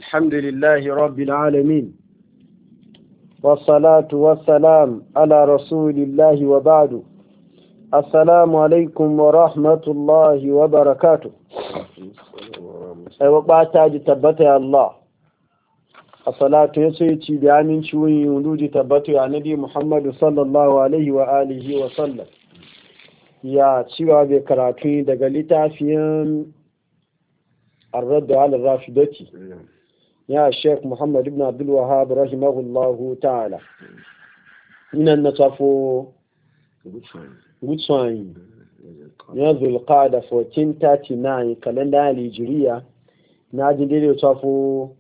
الحمد لله رب العالمين والصلاة والسلام على رسول الله وبعد. السلام عليكم ورحمة الله وبركاته. وقعت تبت يا الله الصلاة يسيتي بأمين شوي ولود تبت يا نبي محمد صلى الله عليه وآله وسلم. يا شوى بكراتين دقلتا في الرد على الرافضة يا الشيخ محمد بن عبد الوهاب رحمه الله تعالى. من النصف Gutsuwayi ya zulqada 1439 kalenda Hijriya na ji daidai safo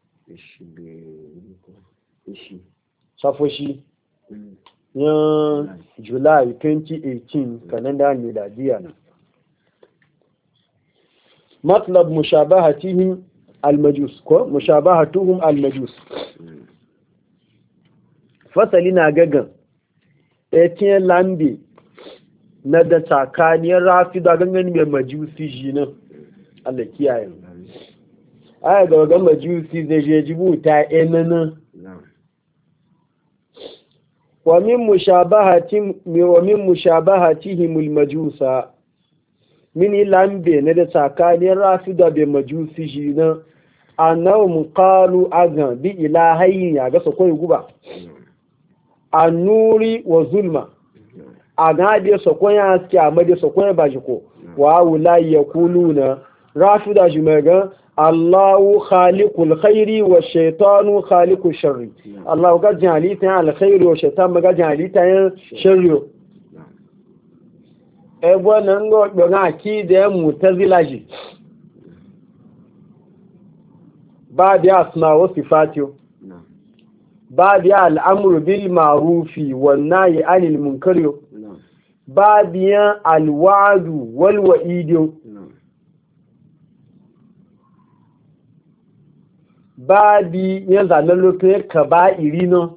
shi ya July 2018 kalenda miladiya na matlab mushabahatihim al-majus ko mushabahatuhum al-majus fasali na gagan etiyan lambe na da tsakaniyar rafi da gangan mai majusi shi nan Allah kiyaye aya ga gangan majusi zai je jibuta enana wa min mushabahatihim al-majusa min lambe na da tsakaniyar rafi da bai majusi shi nan annahum qalu azan bi ilahayn ya ga sokoi guba annuri wa zulma a gade sokon ya haske a made sokon ya bashi ko wa wula ya kulu na rafi da shi mai gan Allahu khaliqul khairi wa shaitanu khaliqul sharri. Allahu gajin halitta ya alkhairi wa shaitan magajin halitta ya sharri. Ebo nan go gona ki da mutazila ji ba da asma wa sifatiyo babu al'amuru bil marufi wannan anil munkari babu alwadu wal wa'idu babu yan zanen lokacin ka ba irino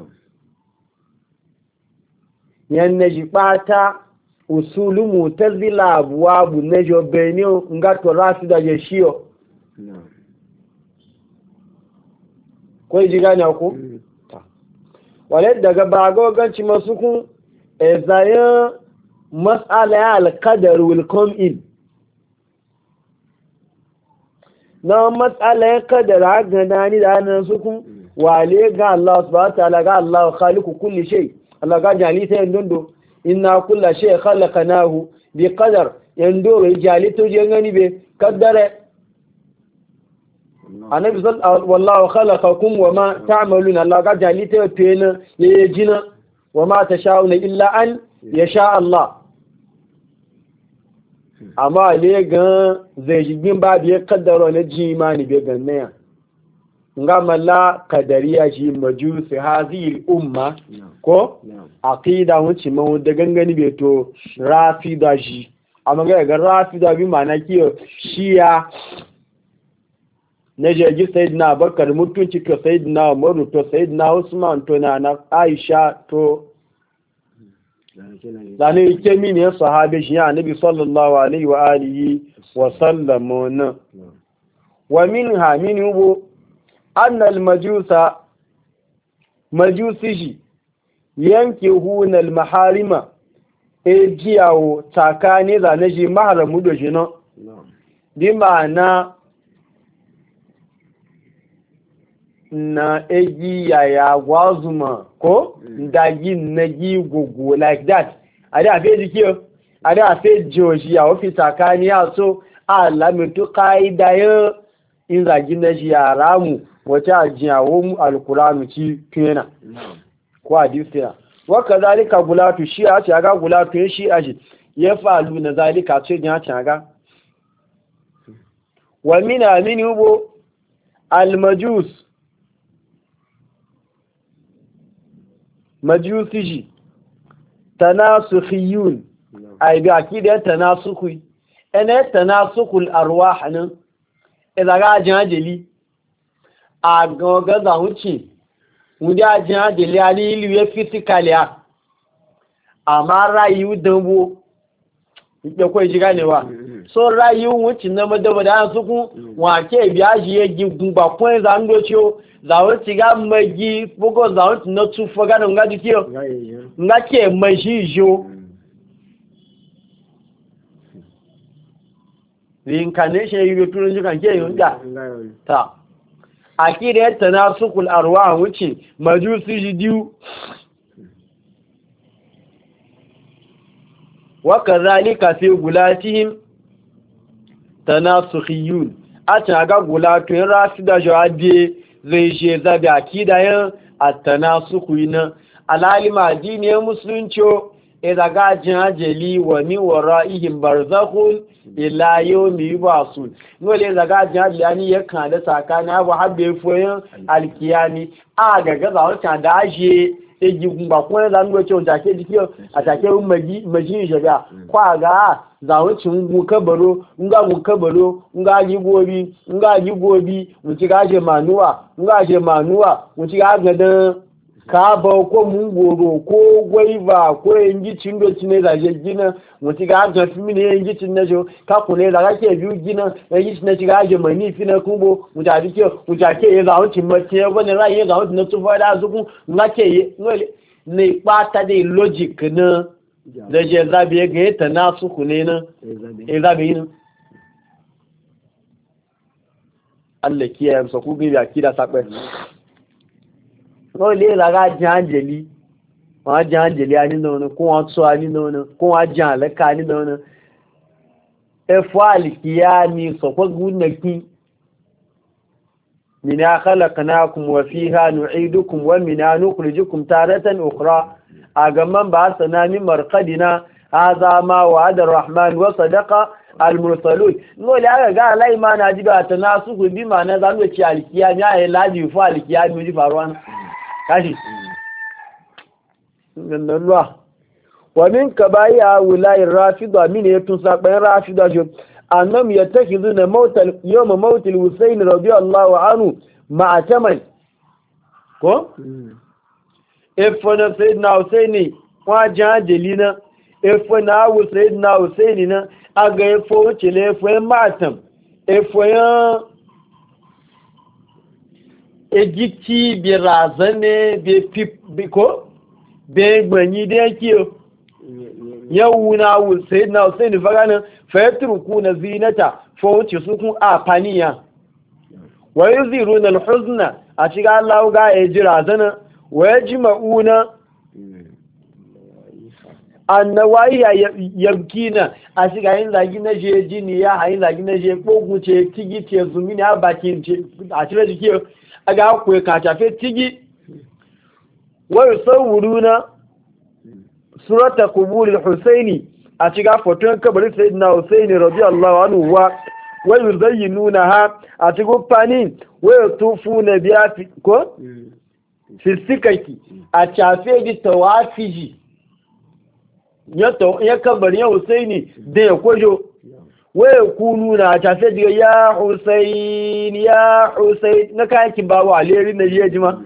yan na jibata usulu mutazila abuwabu na jobeniyo ngato rasu da jeshiyo ko ji gane ku wale daga bagoganci masu kun ezayen matsala ya alkadar will come in na matsala ya kadara gana ni da hannun su kun wale ga Allah subhanahu wa ta'ala ga Allah khaliqu kulli shay Allah ga jali ta yandondo inna kulla shay khalaqnahu bi qadar yandoro jali to je ngani be kaddare annabi wallahu khalaqakum wama ta'maluna Allah ga jali ta tena yayi jina wama tashauna illa an yasha Allah amma le ga zai jigin ba biye kaddaro na jimani be ganna nga malla kadariya shi majusi hazil umma ko aqida wuce mu da gangani be to rafida shi amma ga rafida bi ma'ana kiyo shiya na jirgi sayidina bakar mutunci to sayidina umaru to sayidina usman to na aisha to zane ike mini ya sahabe shi ya nabi sallallahu alaihi wa alihi wa sallam wa minha min hubo annal majusa majusi yanke hunal maharima ejiyawo tsakani zane shi maharamu da shi no bi ma'ana na egi yaya gwazuma ko ndagi nagi gogo like that ada afi dikiyo ada afi joji ya ofi takani ya so alamitu qaida yo in zagi na ji yaramu wata ajiyawo mu alqur'anu ci kena ko hadisi wa kadhalika gulatu shi a ce ga gulatu shi aji ya falu na zalika ce ya ce ga wa min amini ubo almajus majusiji tanasukhiyun ay bi akida tanasukhi ene tanasukul arwah nan idan ga jajeli a goga da wuce wudi a jajeli ali liwe physically amma rayu dambo ya koyi ji ganewa so rayu wucin na madabada su ku wake biya shi ya gumba kun za ndo ciyo za wuci ga magi bugo za wuci na tufa ga nga dikiyo nga ke maji jo reincarnation yi turun jikan ke yi da ta akida tanasukul arwah wuce majusi jidiu wa kadhalika fi gulatihim tanasukhiyun a ga gulatun rafida jawadi zai je zabi akida yan at-tanasukhina alalima diniyar musulunci idza gajin ajali wa ni wara'ihim barzakhun ila yawmi yub'asun nole idza gajin ajali ani yakan da sakani abu habbe foyin alkiyani a ga zawata da aje eji gumba ko da ngo ce ta ke dikiyo atake maji jaga kwa ga zawucin gu kabaro nga gi gobi muci gaje manuwa muci ga da ka ba ko mun goro ko gwaiva ko yangi cindo cine da je gina muci ga fi mini yangi cinna jo ka kune da kake biyu gina yangi cinna ci gaje mani fina kubo muta dikiyo muta ke ya zawucin mace wani rai ya zawucin na tufa da zuku ngake ne pata de logic na da je zabe ga ta nasu kune na zabe yin Allah kiyaye su ku ga akida sakwe no le la janjeli wa janjeli ani no ko wa so ani no ko wa jan le ka ani no e fali kiyami so ko gunaki minna khalaqnakum wa fiha nu'idukum wa minna nukhrijukum taratan ukhra agaman ba sanani marqadina hadha ma wa'ada ar-rahman wa sadaqa al-mursalun no la ga lai ma na jiba tanasu bi ma na zanu ci alkiyami ya laji fa alkiyami ji faruwa kashi gannan wa min kabai'a wulai rafida min yatun saban rafida jo annam yattakhizuna mautal yawm mautil husayn radiyallahu anhu ma'ataman ko ifana sayyidina husaini wa jadelina ifana sayyidina husaini na aga ifo chile ifo ma'atam ifo ya ejiti bi razane bi ko be gbanyi da kiyo yawuna sayyidina husaini fagana fayatruku zinata fa wuce su kun afaniya wa yuziruna alhuzna a cikin Allah ga ya jira zana wa yajma'una annawai yabkina a cikin yin zagi na je jini ya hayin zagi na je kogun ce tigi ce zumini a bakin ce a cikin jiki a ga ku ka tafe tigi wa yusawwiruna surata qubur al-husaini a cikin foton kabarin sayyidina husaini radiyallahu anhu wa yuzayyinunaha a cikin fani wa yatufuna biya ko fisikaki a cafe di tawafiji ya kabarin husaini da ya kojo wa yakununa a cafe di ya husaini na kayaki babu aleri na jejima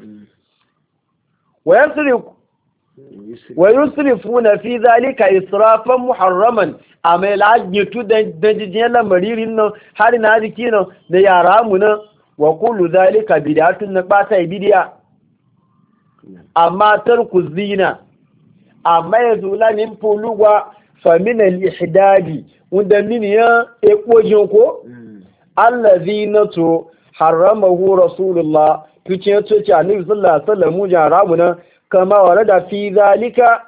wa yusrifuna fi zalika israfan muharraman amma lajitu da jijiyar lamaririn nan har na jiki nan da yara mu nan wa kullu zalika bid'atun na bata bidiya amma tarku zina amma yazula min pulugwa fa min al-ihdadi wanda min ya ekojin ko allazina to haramahu rasulullah tuce tuce annabi sallallahu alaihi wasallam mu jaramu nan kama warada fi zalika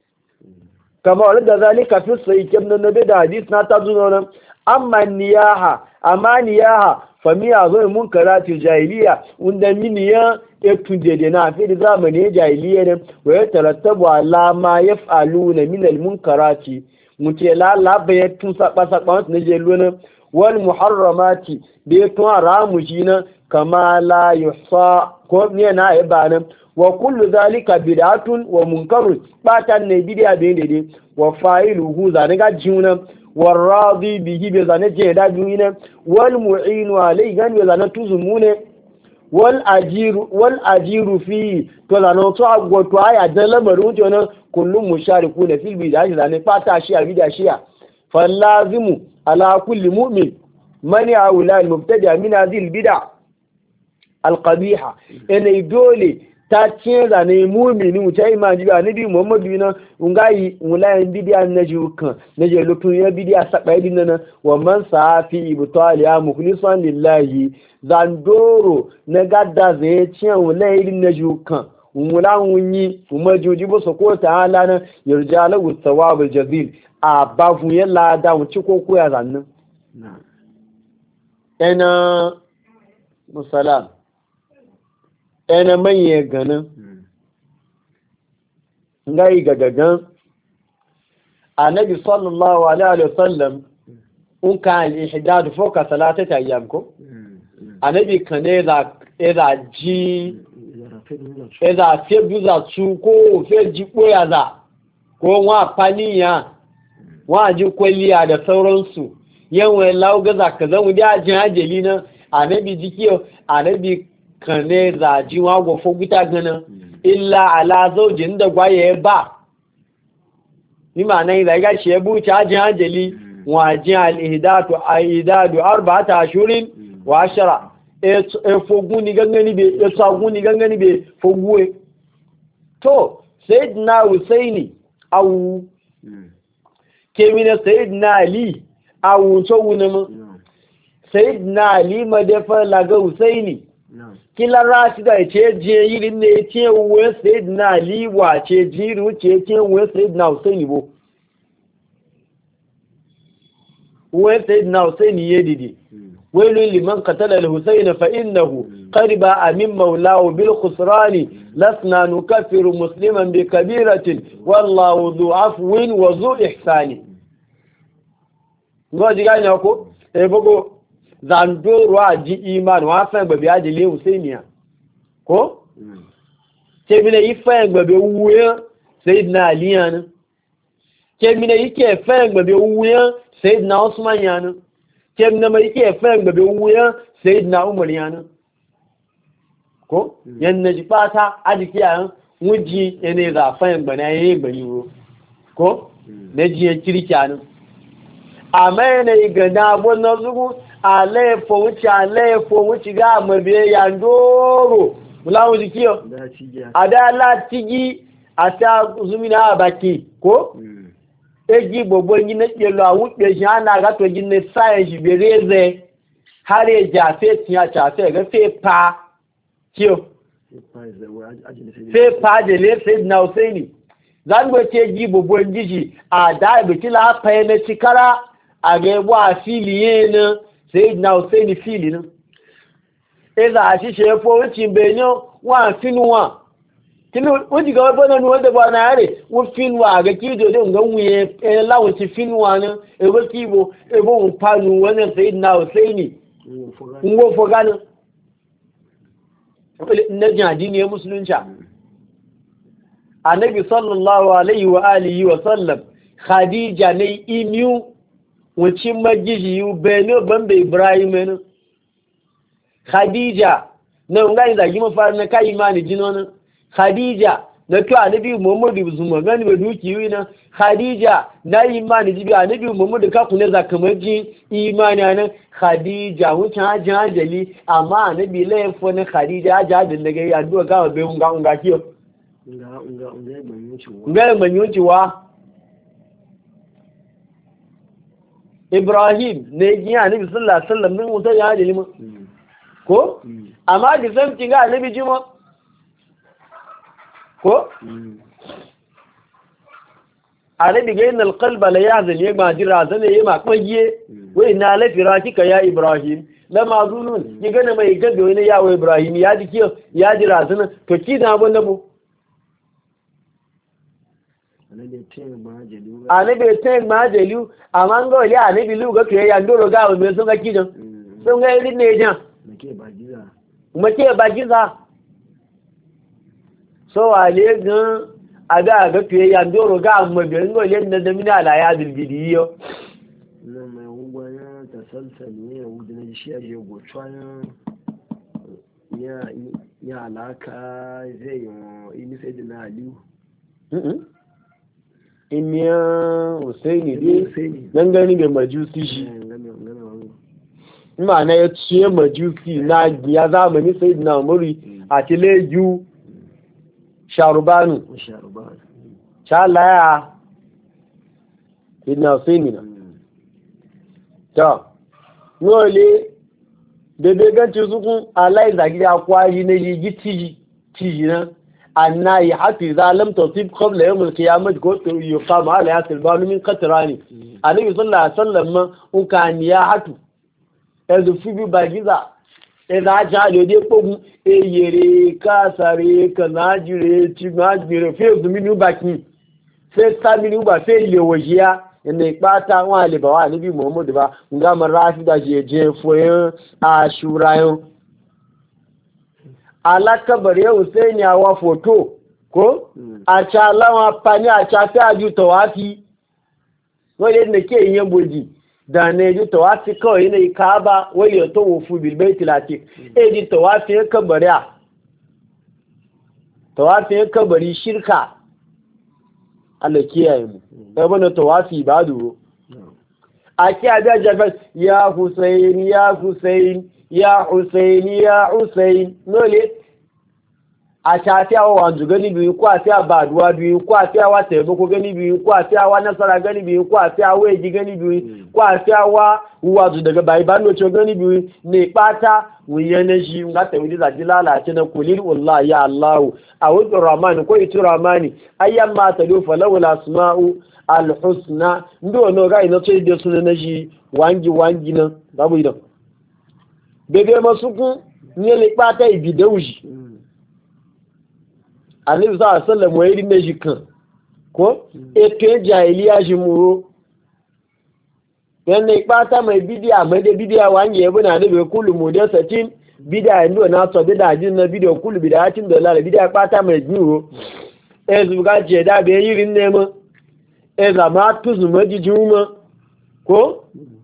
fi sahih ibn nabi da hadith na tazuno nan amma niyaha fa miya zo munkarati jahiliya unda miniya etunde de na fi zamani jahiliya ne wa yatarattabu ala ma yaf'aluna min al munkarati muke la bayatun saba ne je lona wal muharramati bi to haramu jina kama la yuhsa ko ne na ibanan wa kullu zalika bid'atun wa munkarun batan ne bid'a da ne wa fa'iluhu zaniga juna war radi bihi bi zanaje da juna wal mu'inu alai gan bi zanatu zumune wal ajiru fi to lano to agwoto aya da lamarin to nan kullum mushariku na fil bid'a zane fata shi a bid'a shiya فاللازم على كل مؤمن منع أولى المبتدع من هذه البدع القبيحة إن يدولي تاتشيزا نيمومي وتاي ما جبا نبي محمد بنا ونغاي ولا بدع نجوكا نجي لوكو يا بدع سقايدنا ومن صافي بطاليا مخلصا لله زاندورو نغادا زي تشان ولا نجوكا وملا وني ومجوجي بو سكو تعالى يرجى له الثواب الجزيل abafu yalla da wuci ko koya zannin ena musalam ena manye ganin ngai gagagan annabi sallallahu alaihi wasallam un ka al-ihdad fawqa thalathati ayyam ko annabi kane da eza ji eza fe buza su ko fe ji koya za ko wa paniya waji kwalliya da sauransu yawan laugaza ka zan wuce ajin hajjali nan anabi jikiyo anabi kane zaji wago foguta gana illa ala zaujin da gwaye ba ni ma nan da ga shi ya buce ajin hajjali wajin al-ihdatu aidadu 4 ashurin wa 10 e foguni gangani be e tsaguni gangani be foguwe to sayyidina husaini au kemina sayyidina ali a wuce wunama sayyidina ali madafa laga husaini kila rashi da ce je yirin ne ce wuwe sayyidina ali wa ce jiru ce wuwe sayyidina husaini bo wuwe sayyidina husaini ya didi wailun liman qatala al-husaina fa innahu qariba amin maulahu bil khusrani lasna nukaffiru musliman bi kabiratin wallahu dhu afwin wa dhu ihsani ngo diga nya ko e bogo zandoro aji iman wa fa gbe bi ajile husainiya ko kemine ifa gbe bi wuya sayyidina ali yana kemine yake fa gbe bi wuya sayyidina usman yana kemine mai yake fa gbe bi wuya sayyidina umar yana ko yanna ji fata ajiki yan wuji ene za fa gbe na yayi gbe yuro ko ne ji kirkiya amene gana wannan zugu alaifo wuce ga mabiya ya ndoro mulawun jikiyo adala tigi ata zumina abaki ko eji gbogbo yin na kelo awupe shi ana ga to yin ne sai shi bereze hare ja fe tiya cha fe ga fe pa kiyo fe pa de le fe na usaini zango ce ji gbogbo jiji ada bitila pa ne tikara a ga wa fili yana sai na Hussein fili nan eza a shi shefo wucin benyo wa finuwa kinu wuci ga wabana nuwa da ba na yare wu finuwa ga kijo din ga wuye lawuci finuwa nan ebo kibo ebo panu wannan sai na Hussein ngo fogana na jadi ne musulunci annabi sallallahu alaihi wa alihi wa sallam khadija ne imiyu wucin magiji yu beno bambe ibrahim ne khadija na ngai zagi mafari na kai imani jinona khadija na to annabi muhammadu zuma gani be duki yu na khadija na imani jibi annabi muhammadu ka kunne zakamaji imani na khadija wucin hajjali amma annabi laifo na khadija hajjadin daga ya duwa ga be unga kiyo nga manyuci wa Ibrahim ne giya Annabi sallallahu alaihi wasallam din wuta ya dalima ko amma da san tinga Annabi jima ko Annabi ga innal qalba la yahzan yama jira zane yama kwaye wa inna la firashika ya Ibrahim lama zunun yi gane mai gabe wani yawo Ibrahim ya ji kiyo ya jira zane to kina abun nabo anabe ten ma jelu amanga ole anabi lu ga ke ya ndoro ga o me so ga kidan so ga ri ne jan make bagiza so wale gan aga ga ke ya ndoro ga mo be ngo le na da mina ala ya bil bidiyo na mai ugwa ya tasalsal ne wudin shi ya je go twan ya alaka zai yi sai da na aliyu imiyan Husaini dai nan gani da majusi shi ma na ya ciye majusi na ya zamani sayyidina Umar a tileju sharubanu shalaya sayyidina Husaini na ta nole bebe ganci sukun alai zagi da kwari na yi tiji na annayi hafi zalam tasib qabla yawm al-qiyamah ko yuqam ala yasil banu min qatrani annabi sallallahu alaihi wasallam un kan ya hatu ezu fibi bagiza eza ja de de pogun eyere kasare kanajire ti majire fe zuminu baki fe saminu ba fe lewojiya inda ipata wa le ba wa nabi muhammad ba ngama rafida je foyin ashurayo alakabar yau sai ni awa foto ko a calawa pani a cafi a ju tawafi wani yadda ke yin boji da na ji tawafi kawai yanayi ka ba wani yato wofu bilbai tilatik e ji tawafi ya kabari a tawafi ya kabari shirka Allah kiyaye mu ya bane tawafi ba duro a kiyaye da jafar ya Hussein ya Hussein ya Hussein ya Hussein nole a shafi awa wanzu gani biyu ko a fi abaduwa biyu ko a fi awa taimako gani biyu ko a fi awa nasara gani biyu ko a fi awa yaji gani biyu ko a fi awa wazu daga bayi ba noce gani biyu ne bata wuyan na shi nga ta wuri zaji lalace na kulil wallahi ya Allahu a wajen ramani ko ito ramani ayyan ma ta dofa lawula asma'u alhusna ndo wani ga ina ce da suna na shi wangi nan babu idan bebe masu kun ne le bata ibi da wuji annabi sallallahu alaihi wasallam wai rin shi kan ko eke jahiliya shi muro yanne ipata mai bidiya mai da bidiya wange yabo na da kullu mudasatin bidiya ndo na so da jin na bidiyo kullu bidayatin da la bidiya ipata mai juro zuga je da be yirin ne mu zama tuzu maji juma ko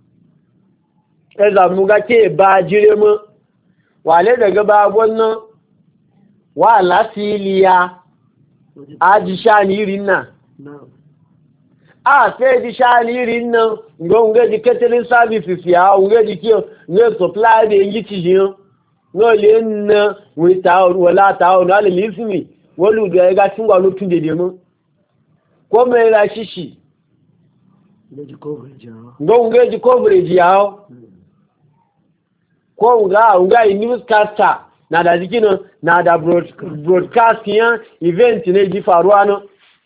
zamu ga ke ba jire mu wale daga ba wannan wa lafiliya a ji shanirin nan a sai ji shanirin nan ga ji catering services ya unga ji kiyo ne supply da yi ci jiyo no le na wala ta na le lismi wolu da ga tun gwa lutun de mu ko me la shishi unga ji coverage ya ko unga newscaster na da jikin na da broadcast yan event ne ji faruwa no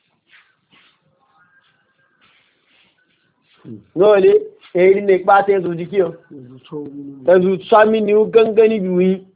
nole eri ne pate ezu jikiyo ezu sami ni gangani biwi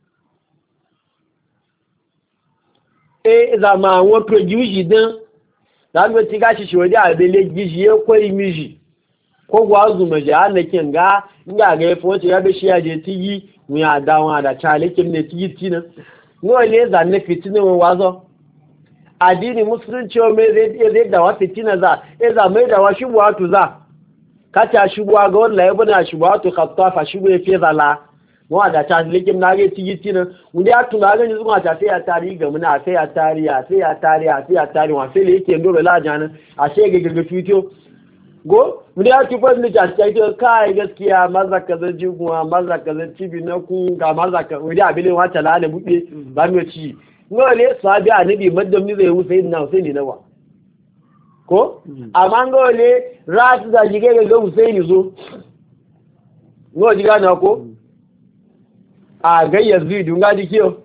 zama won produce dan dan ti ga shi wodi abele giji ko imiji ko gwazu maje anakin ga ga foto ya be shi ya je tigi mu ya dawo da chalekin ne tigi tina no le za ne fitina wazo adini musulunci o me zai da wa fitina za za mai da wa shubuwa tu za kacha shubuwa ga wallahi ibn shubuwa tu khattafa shubu ya fi zala wa da chalekin na ga tigi tina mu da tuna ga ni zuwa ta sai ya tari ga muna sai ya tari wa sai le yake ndoro la jana a sai ga fito go mu da ki fa ni ta ce kai gaskiya maza kaza jiguwa maza kaza cibi na ku ga maza ka wuri abilin wata lale buɗe ba mu ci ngole sabi annabi maddam ni zai Husaini na Husaini nawa ko amma ngole rasu da jige ga Husaini zo ngo jiga na ko a ga Yazid nga dikiyo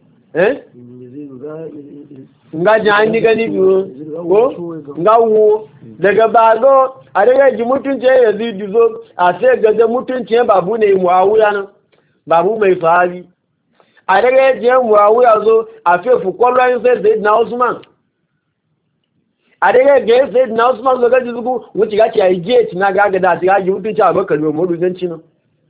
nga jani gani biyo ko nga wo daga bago a daga ji mutunce Yazid zo a sai ga mutunce babu ne Muawiya nan babu mai sahabi a daga je Muawiya zo a fefu kwallon sai Sayyidina Usman a daga ga Sayyidina Usman zo ga jizugu wuce ga ci ayi gate na ga da ta ji mutunce Abubakar mu mudunan cin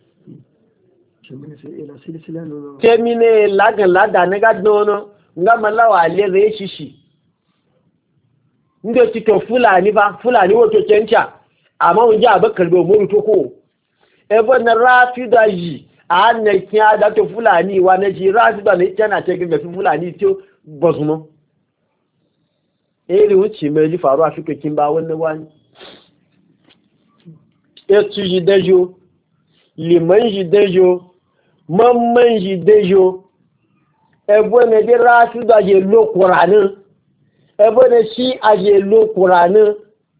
kemine lagan lada na ga dono nga malawa le zai shishi ndo tito fulani wato kencha amma unje Abubakar mu mudu ko ebo na rafida yi a na kiya da to fulani wa na ji rafida ne tana ce ga fulani to bozumo eri wuce mai ji faru a fikakin ba wannan wani etu ji dajo liman ji dajo mamman ji dajo ebe ne di rafi da je lo kuranin ebe ne shi a je lo kuranin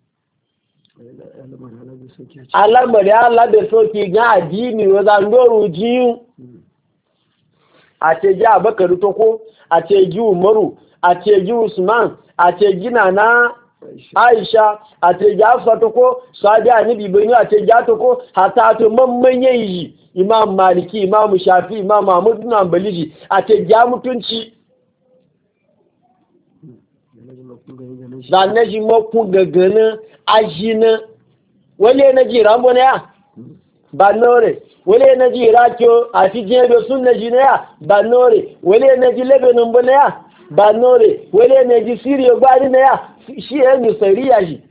alamari alabe soki ga adini wazan doru jiyu a ce ji abakaru toko a ce ji umaru a ce ji usman a ce ji na aisha a ce ji afsa toko sadi anibi bani a ce ji toko hata to mamman yayi imam maliki imam shafi imam mahmud bin hanbali a ce ji mutunci zanne ji makun gagana ajina wale na ji rambo ne ya ba nore wale na ji rakyo a fi jebe sun na ji na ya ba nore wale na ji lebanon bu na ya ba nore wale na ji siriya gwari na ya shi ya nusari ya ji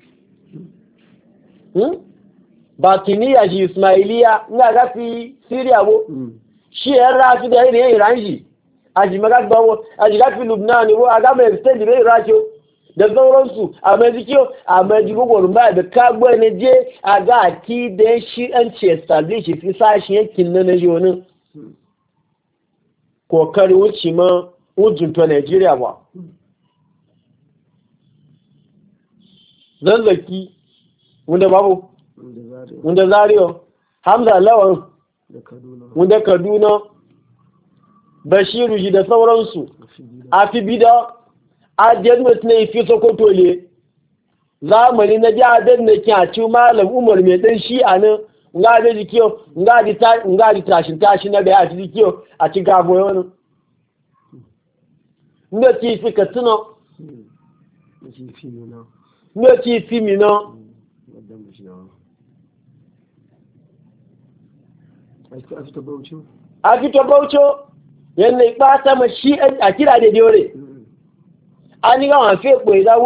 batini ya ji ismailiya nga ga fi siriya bu shi ya rafi da yin iran ji a ji magagbawo a ji gafi lubnani bu a gaba extend bai rakyo da sauransu a mazikiyo a mazikogwar ba da kagbo na je a ga ati da shi an ce establish fi sashen yankin na najonin kokari wuce ma ujunto Nigeria ba zazzaki wanda babu wanda zariyo hamza lawan wanda kaduna bashiru ji da sauransu a fi bida ajiyar ne fi sokoto ne zamani na jihadar da ke a ci malam umar mai ɗan shi a nan nga da jikiyo nga di tashin na da ya ci jikiyo a ci gabo wani nga ci fi katsina nga ci fi mina a fito baucho yadda ipata ma shi a kira da diore an ga wọn fẹ́ pè ìdá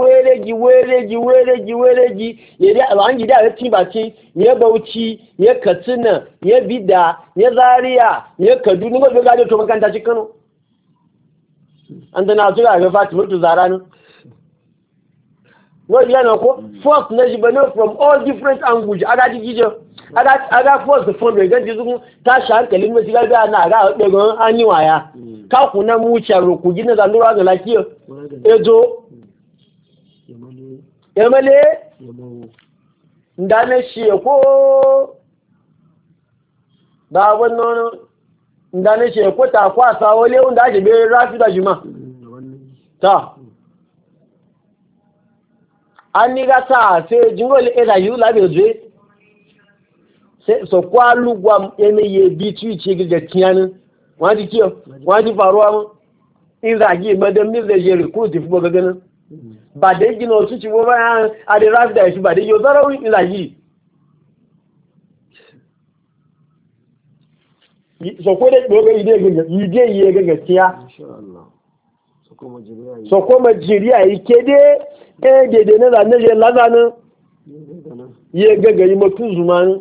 wéréjì yẹ àwọn jìdá rẹ̀ tí bàtí yẹ Bauchi yẹ Katsina yẹ Bida yẹ Zaria yẹ Kaduna nígbàtí ó gájọ́ tó makanta ci Kano an tana tura ga Fatimatu Zara nan wọ́n yẹ́ na ko force na shi bane from all different angles aga jijijo aga force the phone ga jizugun tashi hankalin mai shiga ga na aga daga an yi waya ka ku na mu charo ku gina da lura ga lafiya ejo yamale ndane shi ko da wannan ndane shi ko ta kwasa wale wanda ake bai rafi da jima ta an ni ga ta sai jingol ila yu la be je sai so kwalu gwa ene ye bi tu ci ga tiyanin wani kiyo wani faruwa mu in zagi madan mi zai je recruit fu ga ganin ba da gino su ci ba a da rafi da shi ba da yo zarawi in zagi so ko da dogo ide ye ga gaskiya insha Allah so kuma jiriya yake dai dede na zanen je lazanin ye gagayi mutu zumanin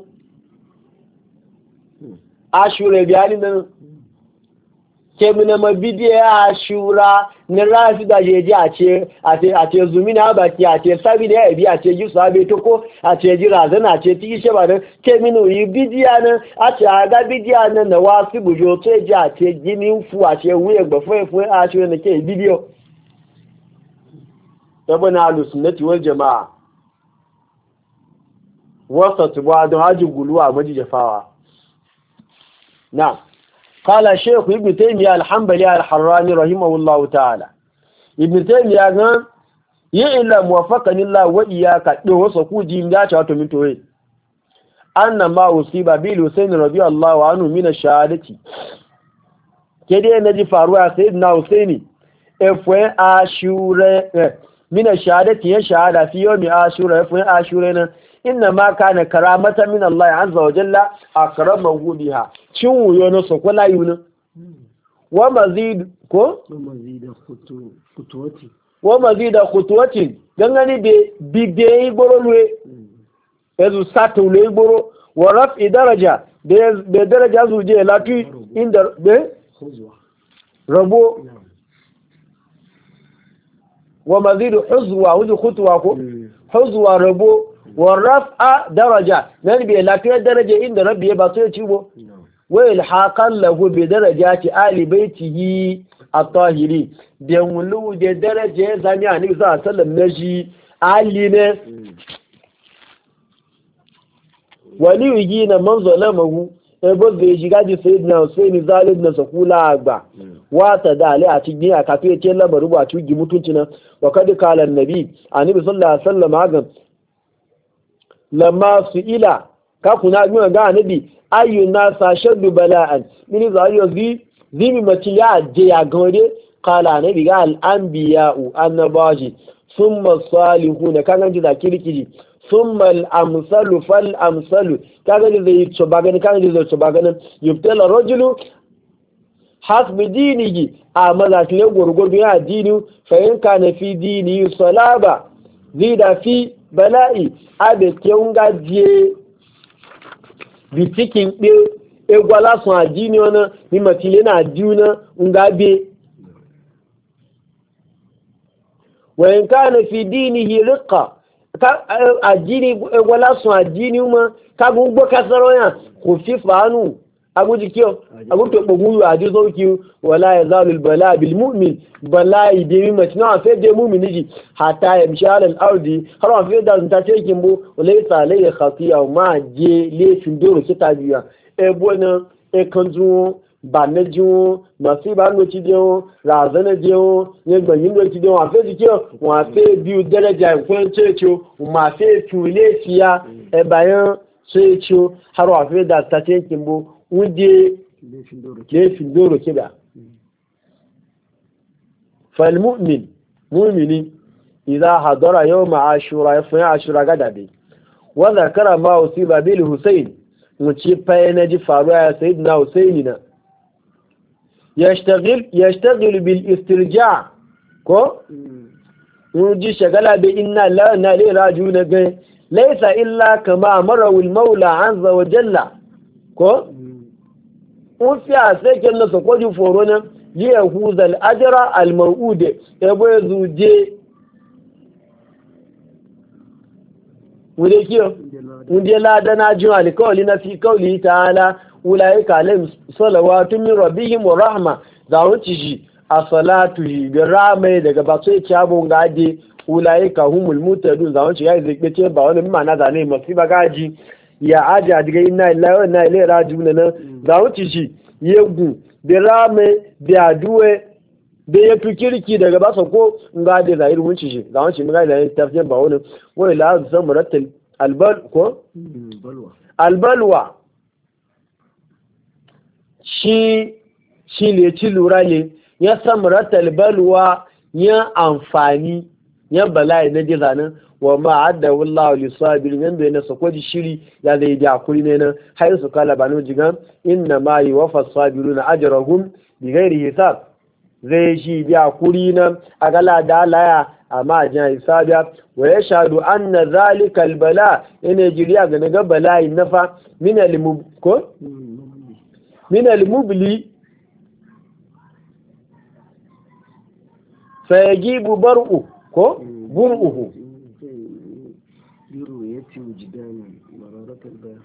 ashura biyani nan kemina mabidiya ashura na rafi da jeji a ce zumina baki a ce sabi da ya bi a ce yi sabi toko a ce ji razana a ce tiki sheba nan kemina yi bidiya nan a ce a ga bidiya nan na wasu bujo to ji a ce ginin fu a ce wuye gbafe ashura na ke bidiyo tabana alusunnati wal jama'a wasa tuba don haji guluwa maji jafawa na qala shaykh ibn taymiyyah al-hanbali al-harrani rahimahullahu ta'ala ibn taymiyyah gan ila muwaffaqani Allah wa iyyaka do wasa ku ji da ta wato mitoye anna ma usiba bil husayn radiyallahu anhu min ash-shahadati kede naji faruwa sayyidina husaini efwe ashura mina shahadati ya shahada fi yawmi ashura ya fi ashura nan inna ma kana karamatan min Allah azza wa jalla akramahu biha cin wuyo na sokola yuna wa mazid ko wa mazid khutuwati gangani be bigde igborolwe ezu satule igboro wa raf'i daraja be daraja zuje latu inda be rabo wa mazidu huzwa wuju khutwa ko huzwa rabo wa raf'a daraja nan bi lafiyar daraja inda rabbi ya ba so ya cibo wa ilhaqan lahu bi darajati ali baitihi at-tahiri da wulu da daraja zami annabi sallallahu alaihi wasallam naji ali ne wali yugi na man zalamahu ebo zai shiga ji sayyidina Husaini zalim na sakula agba wata da ali a cikin a kafe ce labaru ba tugi mutunci nan wa kad kala annabi annabi sallallahu alaihi wasallam hagan lamma su ila ka kuna ga annabi ayyuna sa shaddu bala'an min zaliyo zimi mace ya je ya gode kala annabi ga al-anbiya'u annabaji thumma salihuna kan ji da kirkiri thumma al-amsalu fal amsalu kaga da zai tsoba gani kaga da zai tsoba ganin yuftala rajulu hasbi dinihi a mazakile gurgurdu ya dini fa in kana fi dini salaba zida fi bala'i abe keunga die bitikin be egwala sun adini ona ni matile na adiuna ngabe wa in kana fi dinihi riqa ka adini egwala sun adini ma ka gugbo kasaro ya ko fi fanu aguji kiyo aguto boguyu adi zoki wala yazalul bala bil mu'min bala idi matna fa de mu'min ji hatta yamshal al ardi har fa da ta ce kin bu laysa alayhi khatiya ma je le findoro kita biya e bona e kanju baneju masiba no ti de o razana de o ye gbanyin do ti de o afa ji kiyo wa fa bi daraja ko checho ma fa tule fiya e bayan checho har wa fa da ta ce kin bu wuje laifin doro kiba falmu'min mu'mini idza hadara yawm ashura ya fa ashura gadabe wa zakara ma usiba bil husayn wuce fa na ji faruwa ya sayyidina husaynina yashtagil bil istirja ko wuji shagala bi inna la na li rajuna ga laysa illa kama amara al maula azza wa jalla ko un fi a sai ken na sokoji foro nan li yahuza al ajra al mawude ebo zuje wude kiyo wude la dana ju al qawli na fi qawli ta'ala ulaika alayhim salawatu min rabbihim wa rahma za wuci shi a salatu bi rahma daga ba sai cabo ngade ulaika humul mutadun za wuci ya zikbe ce ba wani ma'ana da ne mafi bagaji ya aja diga inna lillahi wa inna ilaihi raji'un nan za wuce shi yegu da rame da aduwe da ya fi kirki daga basa ko nga da zahir wuce shi za wuce mun ga da tafsir ba wani wai la san murattal albal ko albalwa shi ne ci lura ne ya san murattal balwa ya amfani ya bala'i na jizanin wa ma'adda wallahu lisabirin yanda yana sakwaji shiri ya zai da akuri ne nan har su kala banu jigan inna ma yuwaffa sabiruna ajrahum bighairi hisab zai shi da akuri nan a gala da laya amma jan hisabiya wa yashhadu anna zalika albala ina jiriya ga naga bala'i nafa min almubli fa yajibu bar'u ko bur'uhu برؤية وجدان مرارة البيان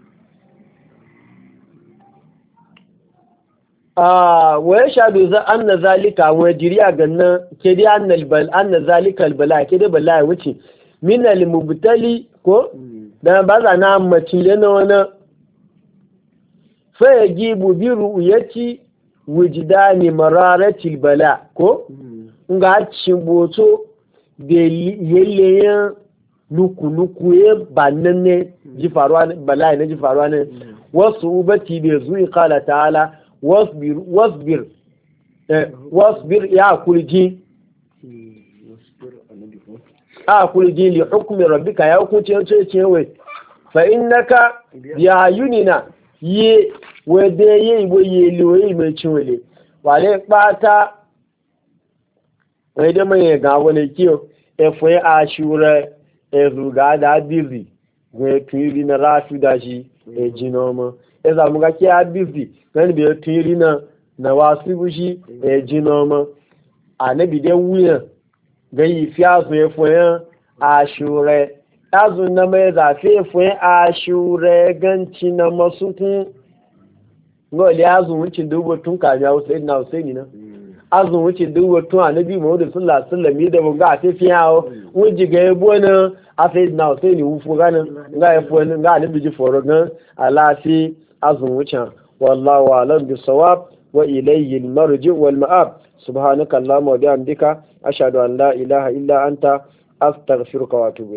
ويشهد أن ذلك وجريا قلنا كده أن ذلك البلاء كده بلاء وشي من المبتلي كو ده بعض أنا متلنا وانا فيجيب برؤية وجدان مرارة البلاء كو نقعد شبوتو بيليين nuku ya ba nan ne ji faruwa bala'i na ji faruwa ne wasu ubati bai zuwi kala ta'ala wasbir ya kulji li hukumi rabbika ya hukunci yanzu ce wai fa innaka ya yunina ye wede ye ibo ye liwe mai cinwele wale pata wede mai ga wani kiyo efo ashura ezuga da bizi gwe tiri na rafi da shi e jinoma e za mu ga ki a bizi kan bi tiri na wasu bushi e jinoma anabi de wuya gayi fiya su ya fuyen ashure azu na mai zafi fuyen ashure ganci na masu kun ngoli azu wuce dubu tun kamiya Hussein na Hussein na azu wuce dubu tun annabi Muhammad sallallahu alaihi wasallam da mun ga sai fiyawo wuji ga yabo na afid na Hussein wufu ganin ga yabo ga annabi ji foro gan alafi azu wuce wallahu a'lam bisawab wa ilayhi al-marji wal ma'ab subhanaka allahumma wa bihamdika ashhadu an la ilaha illa anta astaghfiruka wa atubu